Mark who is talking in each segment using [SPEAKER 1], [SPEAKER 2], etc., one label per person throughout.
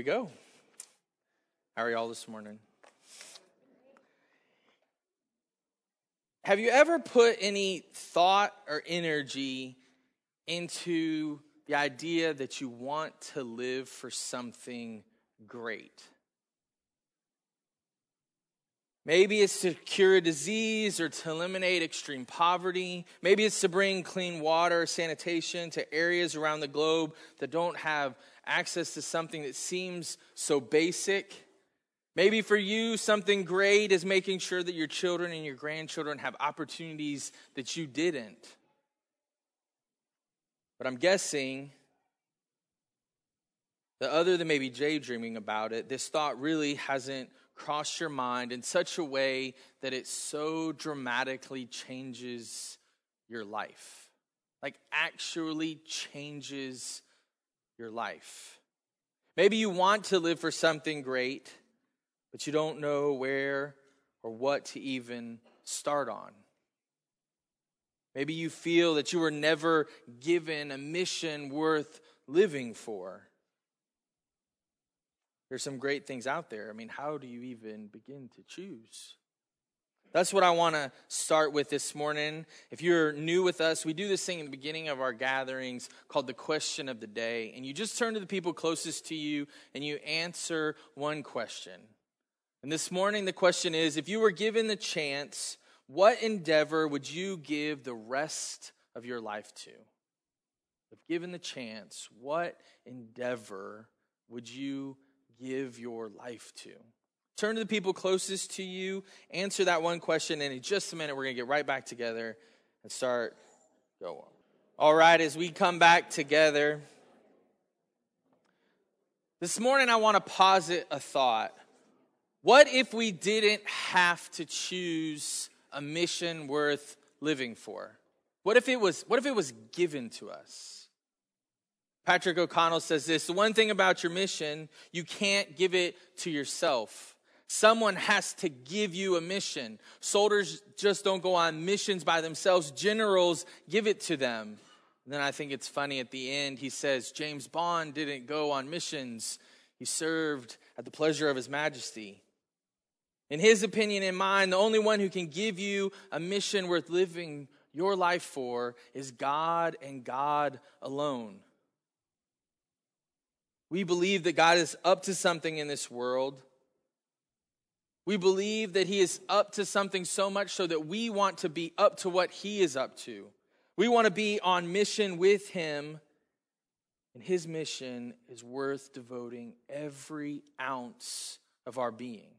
[SPEAKER 1] go. How are y'all this morning? Have you ever put any thought or energy into the idea that you want to live for something great? Maybe it's to cure a disease or to eliminate extreme poverty. Maybe it's to bring clean water, sanitation to areas around the globe that don't have access to something that seems so basic. Maybe for you, something great is making sure that your children and your grandchildren have opportunities that you didn't. But I'm guessing that other than maybe daydreaming about it, this thought really hasn't crossed your mind in such a way that it so dramatically changes your life. Like actually changes your life. Maybe you want to live for something great, but you don't know where or what to even start on. Maybe you feel that you were never given a mission worth living for. There's some great things out there. I mean, how do you even begin to choose? That's what I want to start with this morning. If you're new with us, we do this thing in the beginning of our gatherings called the question of the day. And you just turn to the people closest to you and you answer one question. And this morning the question is, if you were given the chance, what endeavor would you give the rest of your life to? If given the chance, what endeavor would you give your life to? Turn to the people closest to you, answer that one question, and in just a minute we're going to get right back together and start going. All right, as we come back together, this morning I want to posit a thought. What if we didn't have to choose a mission worth living for? What if it was given to us? Patrick O'Connell says this: the one thing about your mission, you can't give it to yourself. Someone has to give you a mission. Soldiers just don't go on missions by themselves. Generals give it to them. And then I think it's funny at the end, he says, James Bond didn't go on missions. He served at the pleasure of His Majesty. In his opinion and mine, the only one who can give you a mission worth living your life for is God and God alone. We believe that God is up to something in this world. We believe that He is up to something so much so that we want to be up to what He is up to. We want to be on mission with Him, and His mission is worth devoting every ounce of our being.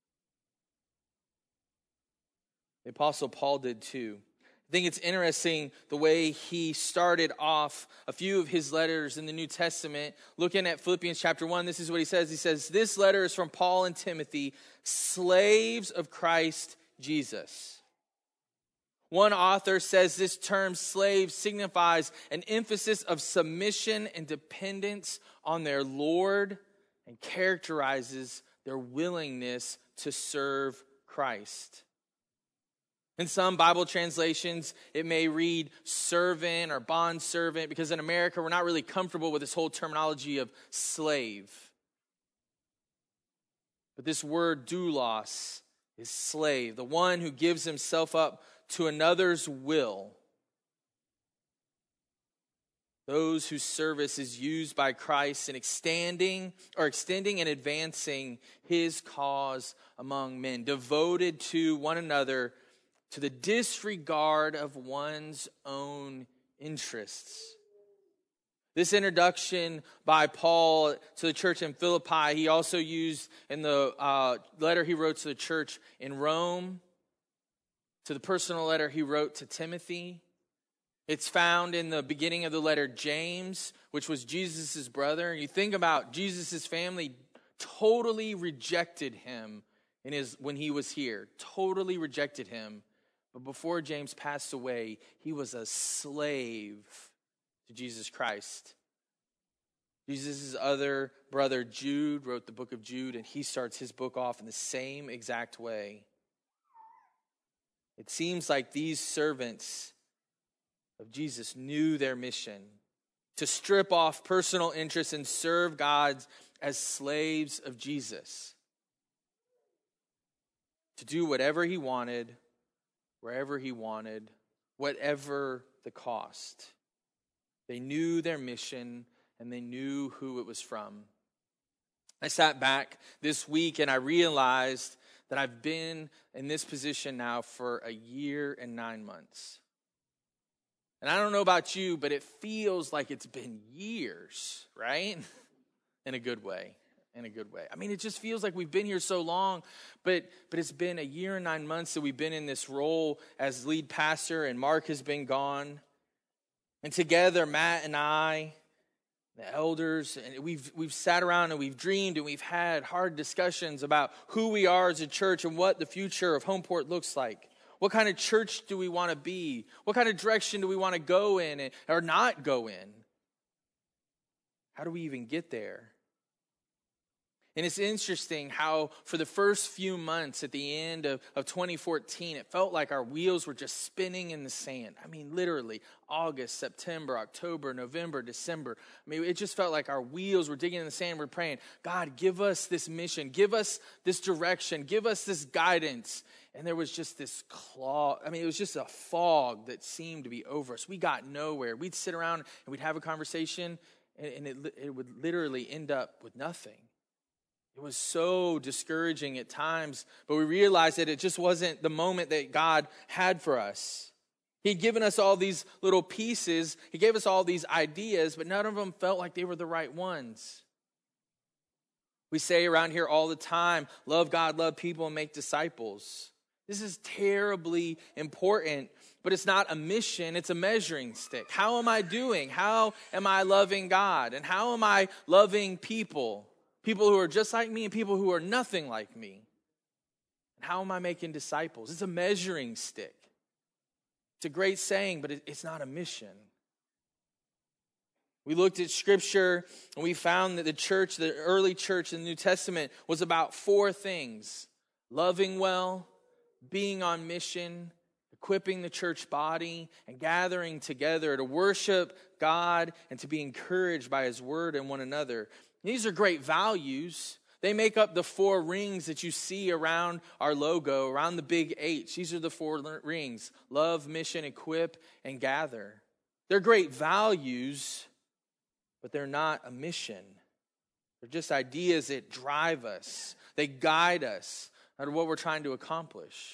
[SPEAKER 1] The Apostle Paul did too. I think it's interesting the way he started off a few of his letters in the New Testament. Looking at Philippians chapter 1, this is what he says. He says, this letter is from Paul and Timothy, slaves of Christ Jesus. One author says this term slave signifies an emphasis of submission and dependence on their Lord and characterizes their willingness to serve Christ. In some Bible translations, it may read servant or bond servant, because in America, we're not really comfortable with this whole terminology of slave. But this word doulos is slave, the one who gives himself up to another's will. Those whose service is used by Christ in extending and advancing His cause among men, devoted to one another to the disregard of one's own interests. This introduction by Paul to the church in Philippi, he also used in the letter he wrote to the church in Rome, to the personal letter he wrote to Timothy. It's found in the beginning of the letter James, which was Jesus' brother. You think about Jesus' family totally rejected him when he was here, totally rejected him. But before James passed away, he was a slave to Jesus Christ. Jesus' other brother, Jude, wrote the book of Jude, and he starts his book off in the same exact way. It seems like these servants of Jesus knew their mission to strip off personal interests and serve God's as slaves of Jesus, to do whatever he wanted, wherever he wanted, whatever the cost. They knew their mission and they knew who it was from. I sat back this week and I realized that I've been in this position now for a year and 9 months. And I don't know about you, but it feels like it's been years, right? In a good way. In a good way. I mean, it just feels like we've been here so long, but it's been a year and 9 months that we've been in this role as lead pastor, and Mark has been gone. And together, Matt and I, the elders, and we've sat around and we've dreamed and we've had hard discussions about who we are as a church and what the future of Homeport looks like. What kind of church do we want to be? What kind of direction do we want to go in or not go in? How do we even get there? And it's interesting how for the first few months at the end of 2014, it felt like our wheels were just spinning in the sand. I mean, literally, August, September, October, November, December. I mean, it just felt like our wheels were digging in the sand. We're praying, God, give us this mission. Give us this direction. Give us this guidance. And there was just this it was just a fog that seemed to be over us. We got nowhere. We'd sit around and we'd have a conversation, and it would literally end up with nothing. It was so discouraging at times, but we realized that it just wasn't the moment that God had for us. He'd given us all these little pieces. He gave us all these ideas, but none of them felt like they were the right ones. We say around here all the time, love God, love people, and make disciples. This is terribly important, but it's not a mission, it's a measuring stick. How am I doing? How am I loving God? And how am I loving people? People who are just like me and people who are nothing like me. And how am I making disciples? It's a measuring stick. It's a great saying, but it's not a mission. We looked at Scripture and we found that the early church in the New Testament was about 4 things: loving well, being on mission, equipping the church body, and gathering together to worship God and to be encouraged by His word and one another. These are great values. They make up the 4 rings that you see around our logo, around the big H. These are the 4 rings: love, mission, equip, and gather. They're great values, but they're not a mission. They're just ideas that drive us. They guide us to what we're trying to accomplish.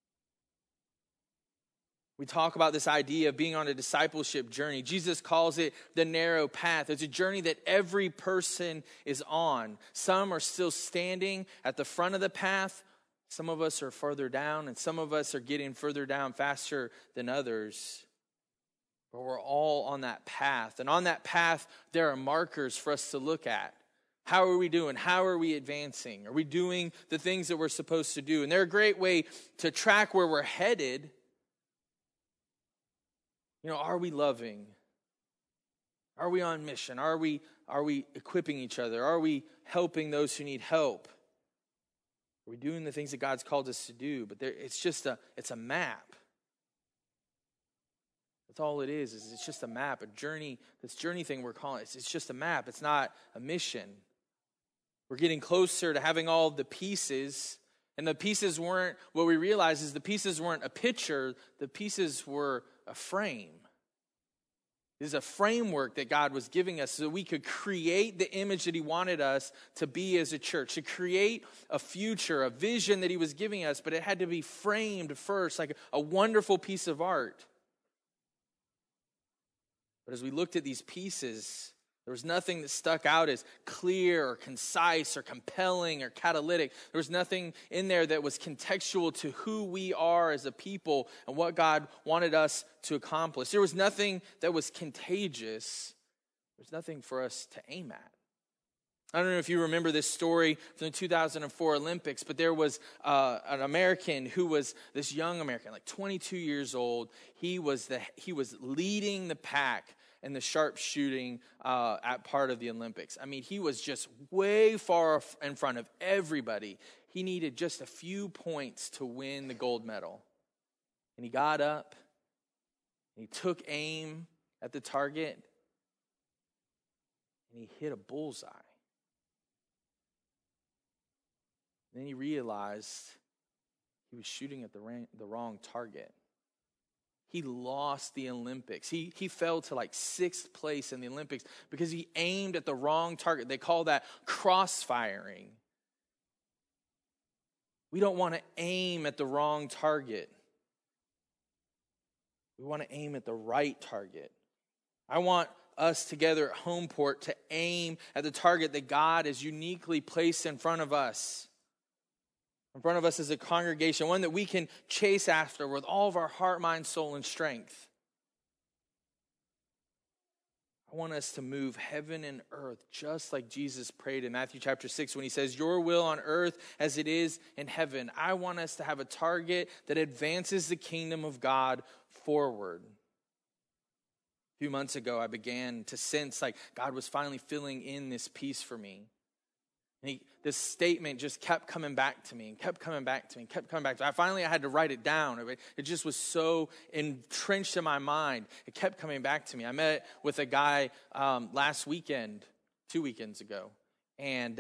[SPEAKER 1] We talk about this idea of being on a discipleship journey. Jesus calls it the narrow path. It's a journey that every person is on. Some are still standing at the front of the path. Some of us are further down, and some of us are getting further down faster than others. But we're all on that path. And on that path, there are markers for us to look at. How are we doing? How are we advancing? Are we doing the things that we're supposed to do? And they're a great way to track where we're headed. Are we loving? Are we on mission? Are we equipping each other? Are we helping those who need help? Are we doing the things that God's called us to do? But it's a map. That's all it is it's just a map, a journey. This journey thing we're calling it, it's just a map. It's not a mission. We're getting closer to having all the pieces. And the pieces weren't, what we realized is the pieces weren't a picture. The pieces were a frame. This is a framework that God was giving us so that we could create the image that He wanted us to be as a church, to create a future, a vision that He was giving us, but it had to be framed first, like a wonderful piece of art. But as we looked at these pieces, there was nothing that stuck out as clear or concise or compelling or catalytic. There was nothing in there that was contextual to who we are as a people and what God wanted us to accomplish. There was nothing that was contagious. There's nothing for us to aim at. I don't know if you remember this story from the 2004 Olympics, but there was an American who was this young American, like 22 years old. He was leading the pack in the sharpshooting at part of the Olympics. I mean, he was just way far in front of everybody. He needed just a few points to win the gold medal. And he got up, and he took aim at the target, and he hit a bullseye. And then he realized he was shooting at the wrong target. He lost the Olympics. He fell to like 6th place in the Olympics because he aimed at the wrong target. They call that crossfiring. We don't want to aim at the wrong target. We want to aim at the right target. I want us together at Homeport to aim at the target that God has uniquely placed in front of us. In front of us as a congregation, one that we can chase after with all of our heart, mind, soul, and strength. I want us to move heaven and earth just like Jesus prayed in Matthew chapter 6 when he says, "Your will on earth as it is in heaven." I want us to have a target that advances the kingdom of God forward. A few months ago, I began to sense like God was finally filling in this piece for me. And this statement just kept coming back to me and kept coming back to me and kept coming back to me. I had to write it down. It just was so entrenched in my mind. It kept coming back to me. I met with a guy last weekend, 2 weekends ago, and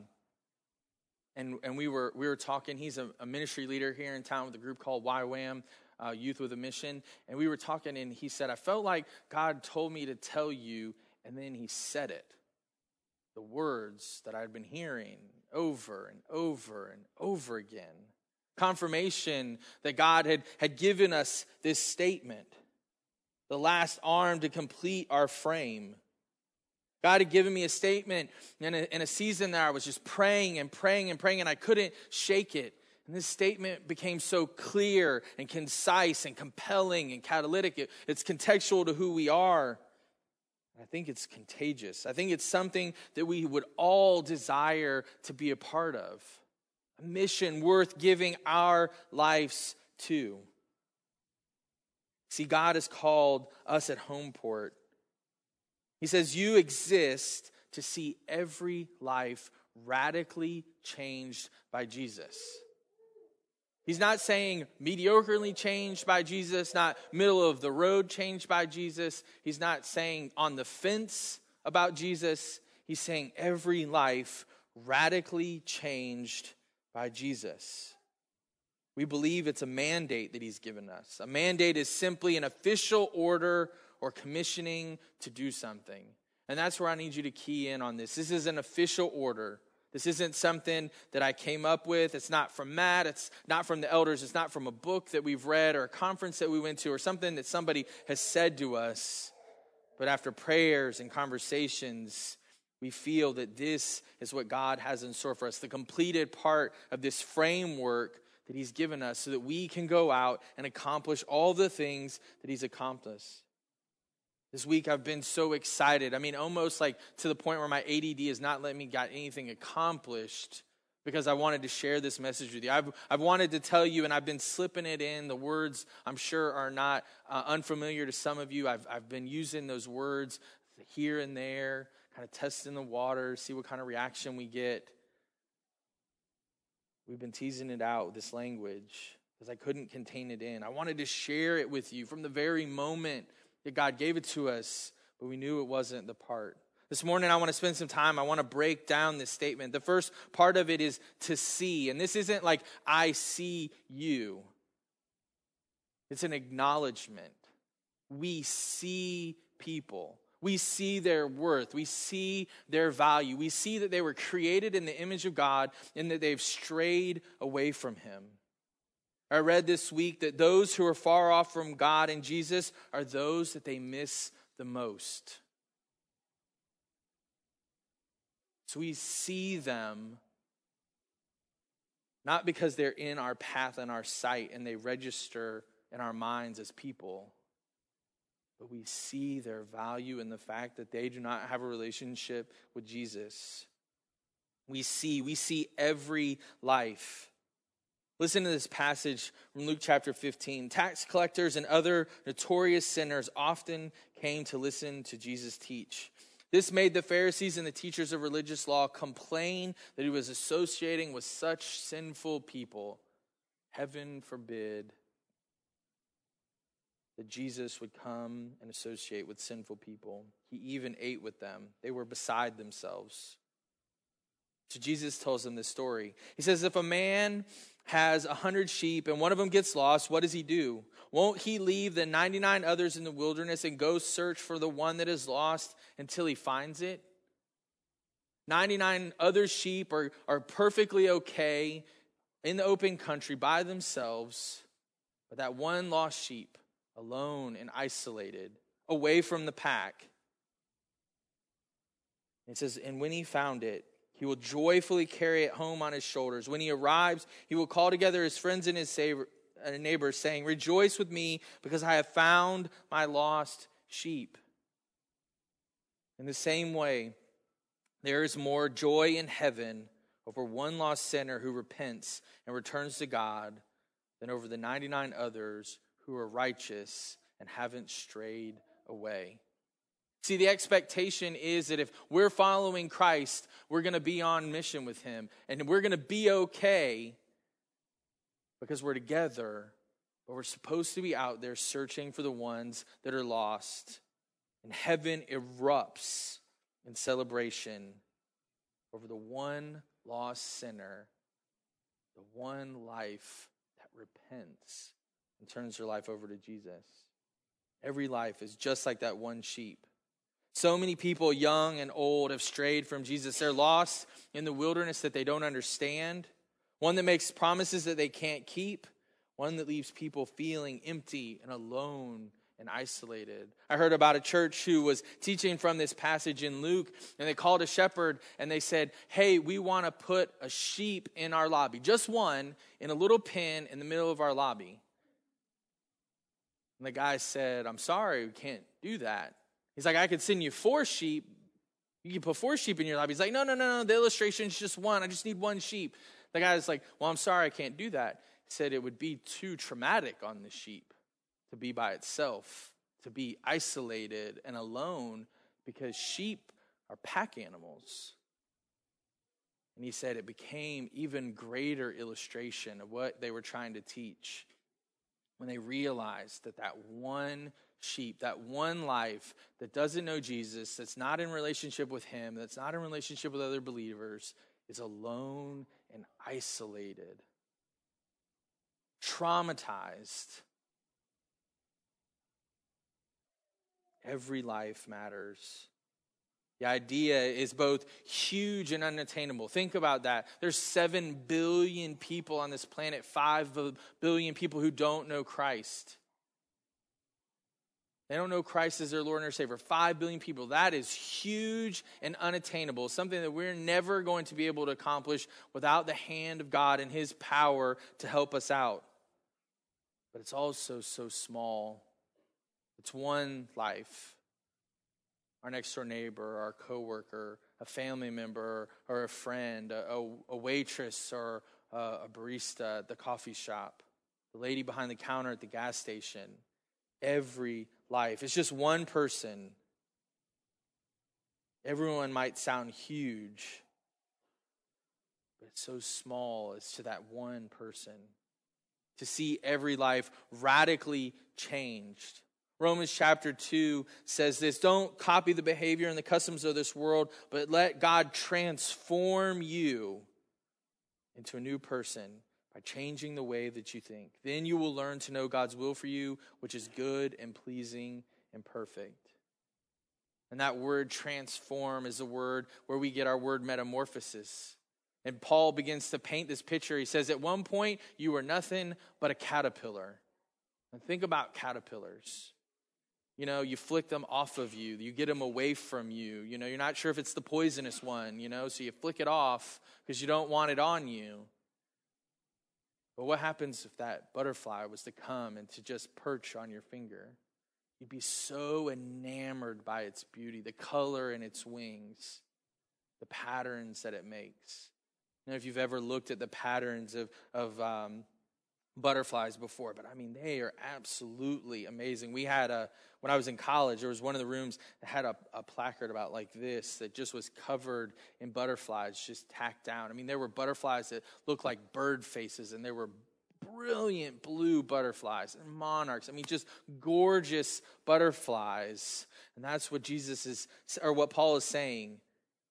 [SPEAKER 1] we were talking. He's a ministry leader here in town with a group called YWAM, Youth with a Mission. And we were talking, and he said, "I felt like God told me to tell you," and then he said it. The words that I'd been hearing over and over and over again. Confirmation that God had given us this statement. The last arm to complete our frame. God had given me a statement in a season that I was just praying and praying and praying, and I couldn't shake it. And this statement became so clear and concise and compelling and catalytic. It's contextual to who we are. I think it's contagious. I think it's something that we would all desire to be a part of. A mission worth giving our lives to. See, God has called us at Homeport. He says, you exist to see every life radically changed by Jesus. He's not saying mediocrely changed by Jesus, not middle of the road changed by Jesus. He's not saying on the fence about Jesus. He's saying every life radically changed by Jesus. We believe it's a mandate that he's given us. A mandate is simply an official order or commissioning to do something. And that's where I need you to key in on this. This is an official order. This isn't something that I came up with. It's not from Matt. It's not from the elders. It's not from a book that we've read or a conference that we went to or something that somebody has said to us. But after prayers and conversations, we feel that this is what God has in store for us, the completed part of this framework that he's given us so that we can go out and accomplish all the things that he's accomplished. This week I've been so excited. I mean, almost like to the point where my ADD has not let me get anything accomplished because I wanted to share this message with you. I've wanted to tell you, and I've been slipping it in. The words, I'm sure, are not unfamiliar to some of you. I've been using those words here and there, kind of testing the water, see what kind of reaction we get. We've been teasing it out with this language because I couldn't contain it in. I wanted to share it with you from the very moment that God gave it to us, but we knew it wasn't the part. This morning, I want to spend some time. I want to break down this statement. The first part of it is to see. And this isn't like, I see you. It's an acknowledgement. We see people. We see their worth. We see their value. We see that they were created in the image of God and that they've strayed away from him. I read this week that those who are far off from God and Jesus are those that they miss the most. So we see them not because they're in our path and our sight and they register in our minds as people, but we see their value in the fact that they do not have a relationship with Jesus. We see every life. Listen to this passage from Luke chapter 15. Tax collectors and other notorious sinners often came to listen to Jesus teach. This made the Pharisees and the teachers of religious law complain that he was associating with such sinful people. Heaven forbid that Jesus would come and associate with sinful people. He even ate with them. They were beside themselves. So Jesus tells them this story. He says, if a man has 100 sheep and one of them gets lost, what does he do? Won't he leave the 99 others in the wilderness and go search for the one that is lost until he finds it? 99 other sheep are perfectly okay in the open country by themselves, but that one lost sheep, alone and isolated, away from the pack. It says, and when he found it, he will joyfully carry it home on his shoulders. When he arrives, he will call together his friends and his neighbors, saying, rejoice with me, because I have found my lost sheep. In the same way, there is more joy in heaven over one lost sinner who repents and returns to God than over the 99 others who are righteous and haven't strayed away. See, the expectation is that if we're following Christ, we're going to be on mission with him. And we're going to be okay because we're together. But we're supposed to be out there searching for the ones that are lost. And heaven erupts in celebration over the one lost sinner, the one life that repents and turns their life over to Jesus. Every life is just like that one sheep. So many people, young and old, have strayed from Jesus. They're lost in the wilderness that they don't understand. One that makes promises that they can't keep. One that leaves people feeling empty and alone and isolated. I heard about a church who was teaching from this passage in Luke, and they called a shepherd and they said, hey, we want to put a sheep in our lobby. Just one in a little pen in the middle of our lobby. And the guy said, I'm sorry, we can't do that. He's like, I could send you 4 sheep. You can put 4 sheep in your lobby. He's like, no. The illustration's just one. I just need 1 sheep. The guy's like, well, I'm sorry, I can't do that. He said it would be too traumatic on the sheep to be by itself, to be isolated and alone, because sheep are pack animals. And he said it became even greater illustration of what they were trying to teach when they realized that that one sheep, that one life that doesn't know Jesus, that's not in relationship with him, that's not in relationship with other believers, is alone and isolated, traumatized. Every life matters. The idea is both huge and unattainable. Think about that. There's 7 billion people on this planet, 5 billion people who don't know Christ. They don't know Christ as their Lord and their Savior. 5 billion people. That is huge and unattainable. Something that we're never going to be able to accomplish without the hand of God and his power to help us out. But it's also so small. It's one life. Our next door neighbor, our coworker, a family member, or a friend, a waitress, or a barista at the coffee shop, the lady behind the counter at the gas station. Every life. It's just one person. Everyone might sound huge, but it's so small as to that one person. To see every life radically changed. Romans chapter 2 says this, don't copy the behavior and the customs of this world, but let God transform you into a new person by changing the way that you think. Then you will learn to know God's will for you, which is good and pleasing and perfect. And that word transform is a word where we get our word metamorphosis. And Paul begins to paint this picture. He says, at one point, you were nothing but a caterpillar. And think about caterpillars. You know, you flick them off of you. You get them away from you. You know, you're not sure if it's the poisonous one, you know, so you flick it off because you don't want it on you. But what happens if that butterfly was to come and to just perch on your finger? You'd be so enamored by its beauty, the color in its wings, the patterns that it makes. You know, if you've ever looked at the patterns of butterflies before, but I mean, they are absolutely amazing. We had when I was in college, there was one of the rooms that had a placard about like this that just was covered in butterflies just tacked down. I mean, there were butterflies that looked like bird faces, and there were brilliant blue butterflies and monarchs. I mean, just gorgeous butterflies. And that's what Jesus is, or what Paul is saying.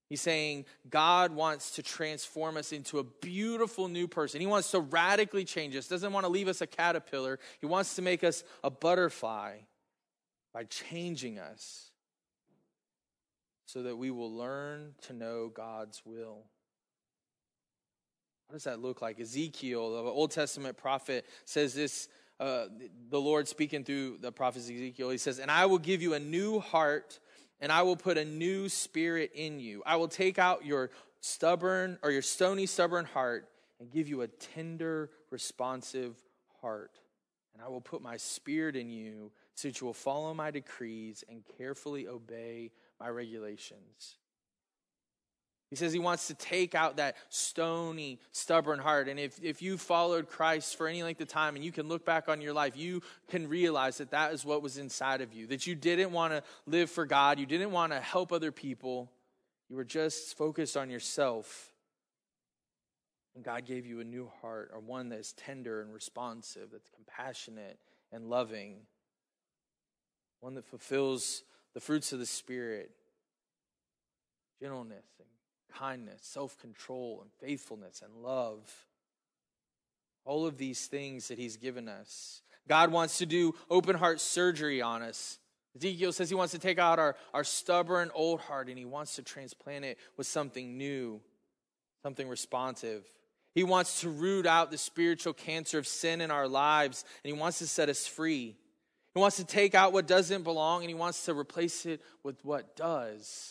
[SPEAKER 1] He's saying God wants to transform us into a beautiful new person. He wants to radically change us. Doesn't want to leave us a caterpillar. He wants to make us a butterfly by changing us so that we will learn to know God's will. What does that look like? Ezekiel, the Old Testament prophet, says this, the Lord speaking through the prophet Ezekiel, he says, "And I will give you a new heart, and I will put a new spirit in you. I will take out your stubborn or your stony, stubborn heart and give you a tender, responsive heart. And I will put my spirit in you so that you will follow my decrees and carefully obey my regulations." He says he wants to take out that stony, stubborn heart. And if you followed Christ for any length of time and you can look back on your life, you can realize that that is what was inside of you. That you didn't want to live for God. You didn't want to help other people. You were just focused on yourself. And God gave you a new heart, or one that is tender and responsive, that's compassionate and loving. One that fulfills the fruits of the Spirit. Gentleness and kindness, self-control and faithfulness and love. All of these things that he's given us. God wants to do open heart surgery on us. Ezekiel says he wants to take out our stubborn old heart and he wants to transplant it with something new, something responsive. He wants to root out the spiritual cancer of sin in our lives, and he wants to set us free. He wants to take out what doesn't belong and he wants to replace it with what does.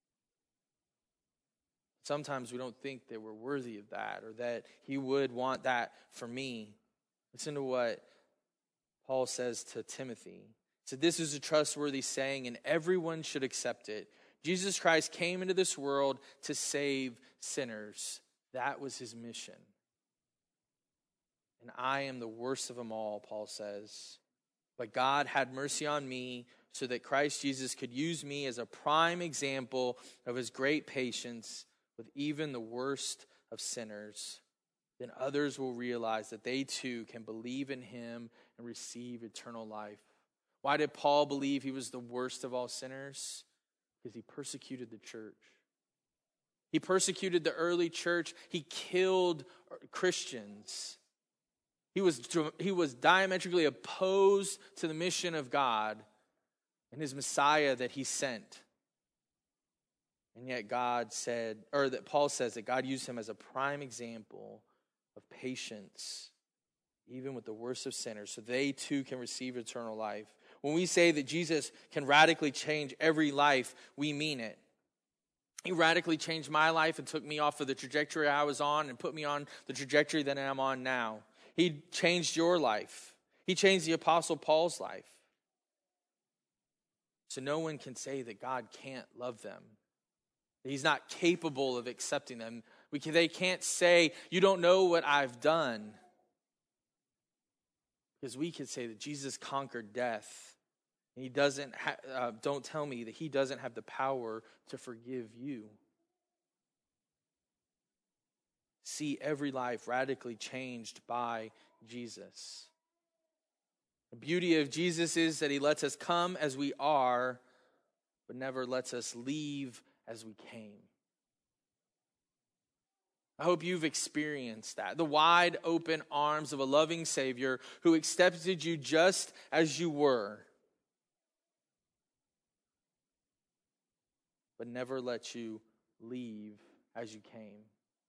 [SPEAKER 1] Sometimes we don't think that we're worthy of that or that he would want that for me. Listen to what Paul says to Timothy. He said, "This is a trustworthy saying and everyone should accept it. Jesus Christ came into this world to save sinners." That was his mission. "And I am the worst of them all," Paul says. "But God had mercy on me so that Christ Jesus could use me as a prime example of his great patience with even the worst of sinners. Then others will realize that they too can believe in him and receive eternal life." Why did Paul believe he was the worst of all sinners? Because he persecuted the church. He persecuted the early church. He killed Christians. He was diametrically opposed to the mission of God and his Messiah that he sent. And yet Paul says that God used him as a prime example of patience, even with the worst of sinners, so they too can receive eternal life. When we say that Jesus can radically change every life, we mean it. He radically changed my life and took me off of the trajectory I was on and put me on the trajectory that I'm on now. He changed your life. He changed the Apostle Paul's life. So no one can say that God can't love them. He's not capable of accepting them. They can't say, "You don't know what I've done." Because we could say that Jesus conquered death. And he doesn't. Don't tell me that he doesn't have the power to forgive you. See every life radically changed by Jesus. The beauty of Jesus is that he lets us come as we are, but never lets us leave as we came. I hope you've experienced that. The wide open arms of a loving Savior who accepted you just as you were, but never let you leave as you came.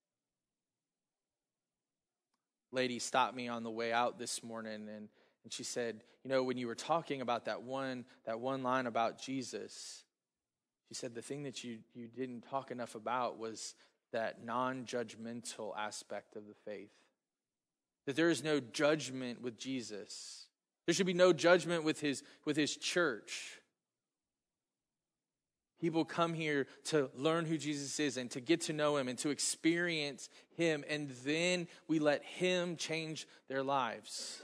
[SPEAKER 1] Lady stopped me on the way out this morning and she said, when you were talking about that one line about Jesus, she said the thing that you didn't talk enough about was that non-judgmental aspect of the faith. That there is no judgment with Jesus. There should be no judgment with his church. People come here to learn who Jesus is and to get to know him and to experience him, and then we let him change their lives.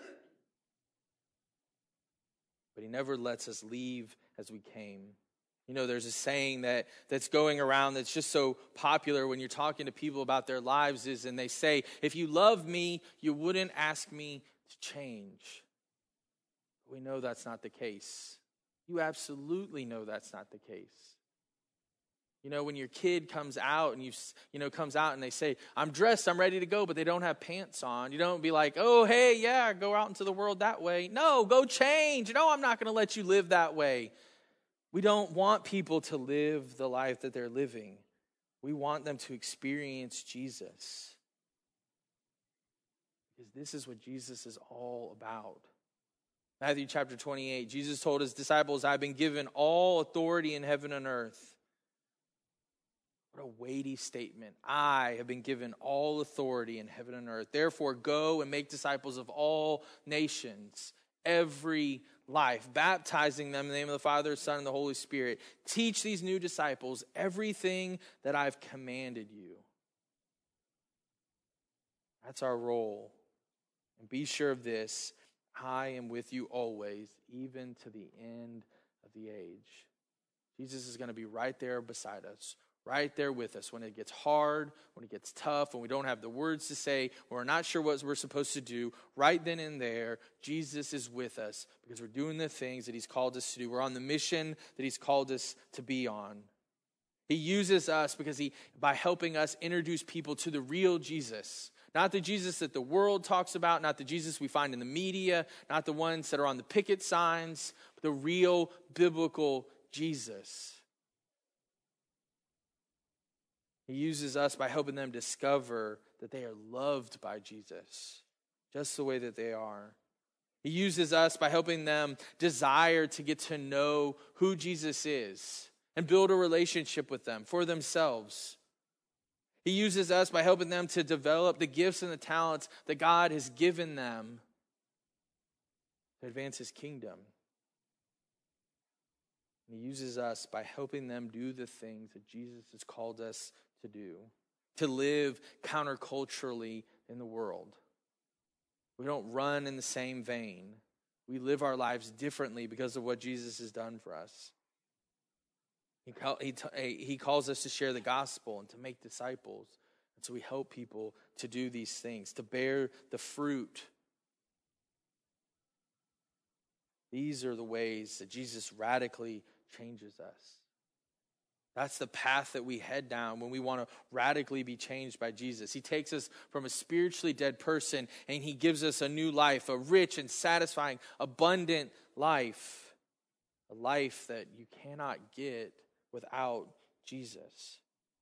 [SPEAKER 1] But he never lets us leave as we came. There's a saying that's going around that's just so popular when you're talking to people about their lives and they say, "If you love me, you wouldn't ask me to change." We know that's not the case. You absolutely know that's not the case. You know, when your kid comes out and comes out and they say, I'm dressed, I'm ready to go, but they don't have pants on. You don't be like, oh, hey, yeah, go out into the world that way. No, go change. No, I'm not going to let you live that way. We don't want people to live the life that they're living. We want them to experience Jesus. Because this is what Jesus is all about. Matthew chapter 28, Jesus told his disciples, I've been given all authority in heaven and earth. What a weighty statement. I have been given all authority in heaven and earth. Therefore, go and make disciples of all nations, every life, baptizing them in the name of the Father, Son, and the Holy Spirit. Teach these new disciples everything that I've commanded you. That's our role. And be sure of this, I am with you always, even to the end of the age. Jesus is going to be right there beside us, right there with us when it gets hard, when it gets tough, when we don't have the words to say, when we're not sure what we're supposed to do. Right then and there, Jesus is with us because we're doing the things that he's called us to do. We're on the mission that he's called us to be on. He uses us because by helping us introduce people to the real Jesus. Not the Jesus that the world talks about, not the Jesus we find in the media, not the ones that are on the picket signs, but the real biblical Jesus. He uses us by helping them discover that they are loved by Jesus, just the way that they are. He uses us by helping them desire to get to know who Jesus is and build a relationship with them for themselves. He uses us by helping them to develop the gifts and the talents that God has given them to advance his kingdom. He uses us by helping them do the things that Jesus has called us to do, to live counterculturally in the world. We don't run in the same vein. We live our lives differently because of what Jesus has done for us. He calls us to share the gospel and to make disciples. And so we help people to do these things, to bear the fruit. These are the ways that Jesus radically changes us. That's the path that we head down when we want to radically be changed by Jesus. He takes us from a spiritually dead person and he gives us a new life, a rich and satisfying, abundant life. A life that you cannot get without Jesus.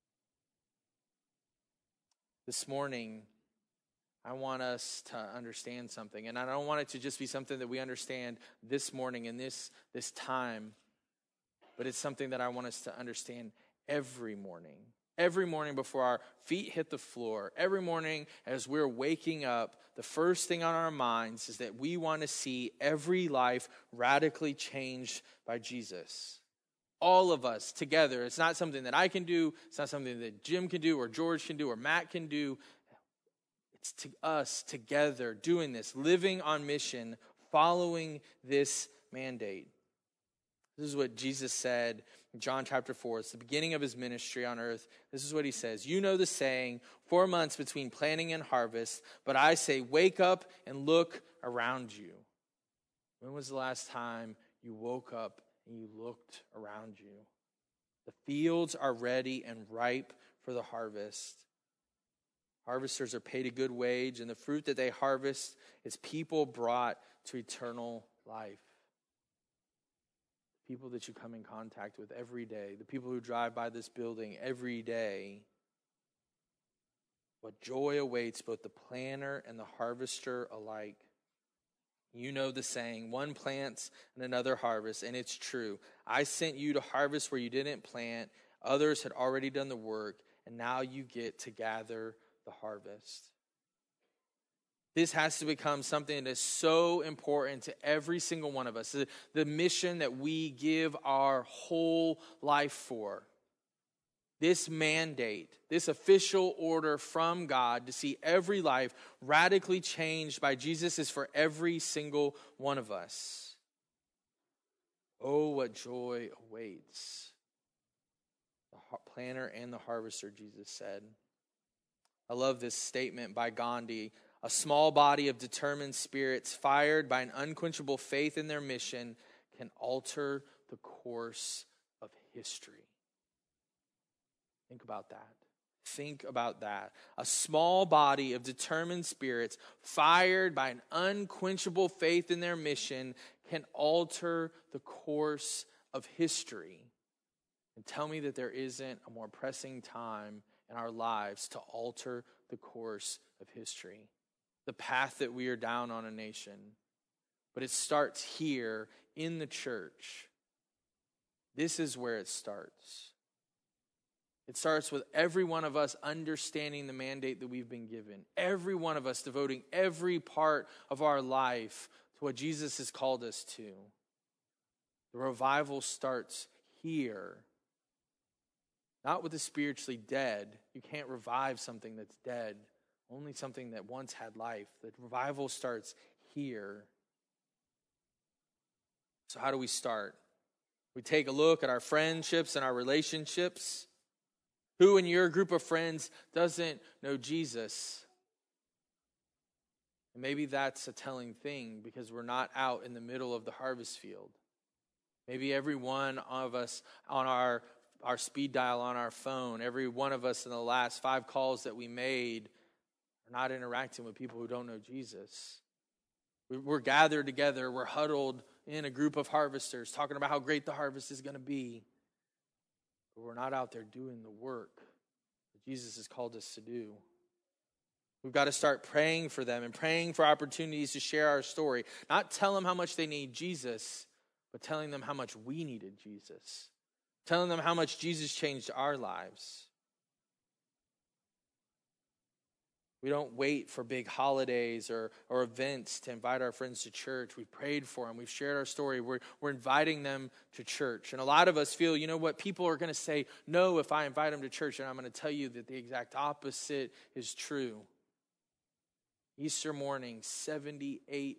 [SPEAKER 1] This morning, I want us to understand something. And I don't want it to just be something that we understand this morning in this time. But it's something that I want us to understand every morning. Every morning before our feet hit the floor. Every morning as we're waking up, the first thing on our minds is that we want to see every life radically changed by Jesus. All of us together. It's not something that I can do. It's not something that Jim can do or George can do or Matt can do. It's to us together doing this, living on mission, following this mandate. This is what Jesus said in John chapter 4. It's the beginning of his ministry on earth. This is what he says. You know the saying, 4 months between planting and harvest, but I say, wake up and look around you. When was the last time you woke up and you looked around you? The fields are ready and ripe for the harvest. Harvesters are paid a good wage, and the fruit that they harvest is people brought to eternal life. People that you come in contact with every day, the people who drive by this building every day. What joy awaits both the planter and the harvester alike. You know the saying, one plants and another harvests, and it's true. I sent you to harvest where you didn't plant. Others had already done the work, and now you get to gather the harvest. This has to become something that is so important to every single one of us. The mission that we give our whole life for. This mandate, this official order from God to see every life radically changed by Jesus is for every single one of us. Oh, what joy awaits. The planter and the harvester, Jesus said. I love this statement by Gandhi. A small body of determined spirits fired by an unquenchable faith in their mission can alter the course of history. Think about that. Think about that. A small body of determined spirits, fired by an unquenchable faith in their mission, can alter the course of history. And tell me that there isn't a more pressing time in our lives to alter the course of history, the path that we are down on a nation. But it starts here in the church. This is where it starts. It starts with every one of us understanding the mandate that we've been given. Every one of us devoting every part of our life to what Jesus has called us to. The revival starts here. Not with the spiritually dead. You can't revive something that's dead. Only something that once had life. The revival starts here. So how do we start? We take a look at our friendships and our relationships. Who in your group of friends doesn't know Jesus? And maybe that's a telling thing because we're not out in the middle of the harvest field. Maybe every one of us on our speed dial on our phone, every one of us in the last 5 calls that we made are not interacting with people who don't know Jesus. We're gathered together, we're huddled in a group of harvesters talking about how great the harvest is going to be. But we're not out there doing the work that Jesus has called us to do. We've got to start praying for them and praying for opportunities to share our story. Not tell them how much they need Jesus, but telling them how much we needed Jesus. Telling them how much Jesus changed our lives. We don't wait for big holidays or events to invite our friends to church. We've prayed for them. We've shared our story. We're inviting them to church. And a lot of us feel, you know what, people are going to say no if I invite them to church. And I'm going to tell you that the exact opposite is true. Easter morning, 78%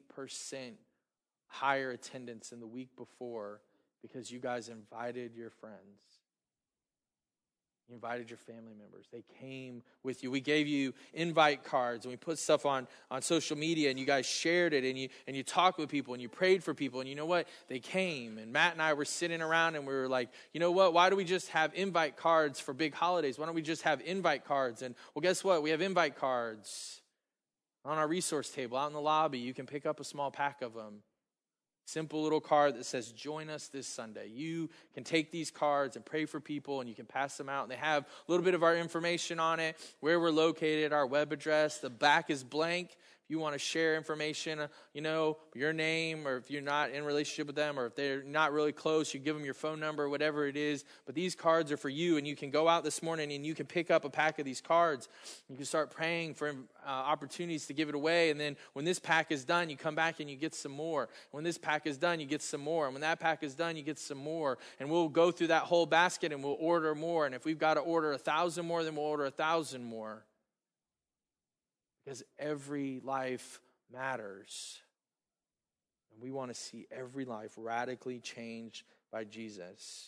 [SPEAKER 1] higher attendance than the week before because you guys invited your friends. You invited your family members. They came with you. We gave you invite cards and we put stuff on social media and you guys shared it and you talked with people and you prayed for people. And you know what? They came. And Matt and I were sitting around and we were like, you know what? Why do we just have invite cards for big holidays? Why don't we just have invite cards? And well, guess what? We have invite cards on our resource table out in the lobby. You can pick up a small pack of them. Simple little card that says, join us this Sunday. You can take these cards and pray for people and you can pass them out. And they have a little bit of our information on it, where we're located, our web address. The back is blank. If you want to share information, your name, or if you're not in relationship with them, or if they're not really close, you give them your phone number, whatever it is. But these cards are for you, and you can go out this morning and you can pick up a pack of these cards. You can start praying for opportunities to give it away. And then when this pack is done, you come back and you get some more. When this pack is done, you get some more. And when that pack is done, you get some more. And we'll go through that whole basket and we'll order more. And if we've got to order 1,000 more, then we'll order 1,000 more. Because every life matters. And we want to see every life radically changed by Jesus.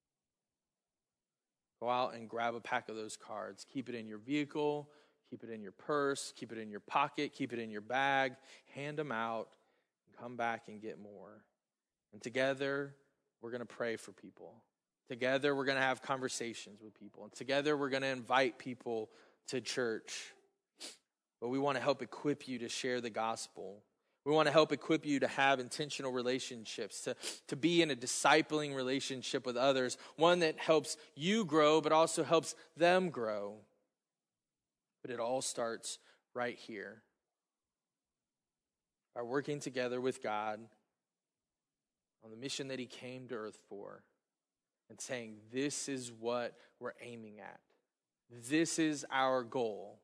[SPEAKER 1] Go out and grab a pack of those cards. Keep it in your vehicle. Keep it in your purse. Keep it in your pocket. Keep it in your bag. Hand them out. And come back and get more. And together, we're going to pray for people. Together, we're going to have conversations with people. And together, we're going to invite people to church. But we want to help equip you to share the gospel. We want to help equip you to have intentional relationships, to be in a discipling relationship with others, one that helps you grow, but also helps them grow. But it all starts right here. By working together with God on the mission that He came to earth for, and saying, this is what we're aiming at. This is our goal.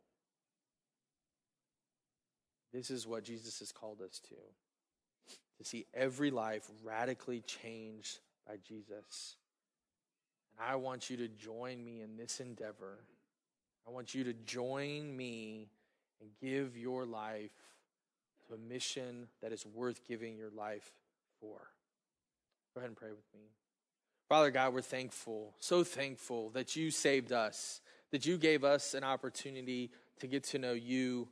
[SPEAKER 1] This is what Jesus has called us to see every life radically changed by Jesus. And I want you to join me in this endeavor. I want you to join me and give your life to a mission that is worth giving your life for. Go ahead and pray with me. Father God, we're thankful, so thankful that you saved us, that you gave us an opportunity to get to know you.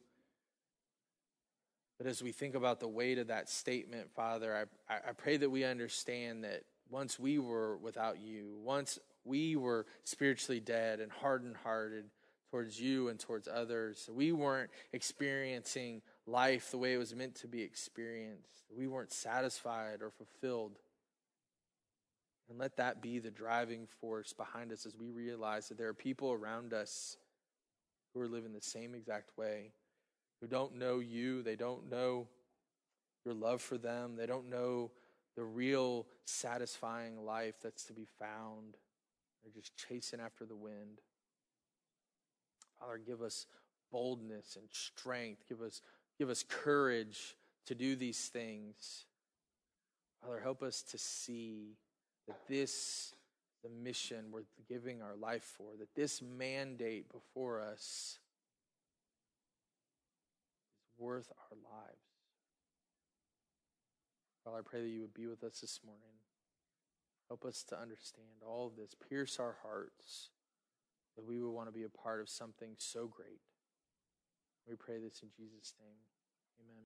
[SPEAKER 1] But as we think about the weight of that statement, Father, I pray that we understand that once we were without you, once we were spiritually dead and hardened-hearted towards you and towards others. We weren't experiencing life the way it was meant to be experienced. We weren't satisfied or fulfilled. And let that be the driving force behind us as we realize that there are people around us who are living the same exact way, who don't know you, they don't know your love for them, they don't know the real satisfying life that's to be found. They're just chasing after the wind. Father, give us boldness and strength. Give us courage to do these things. Father, help us to see that this, the mission we're giving our life for, that this mandate before us is worth our lives. Father, I pray that you would be with us this morning. Help us to understand all of this. Pierce our hearts that we would want to be a part of something so great. We pray this in Jesus' name. Amen.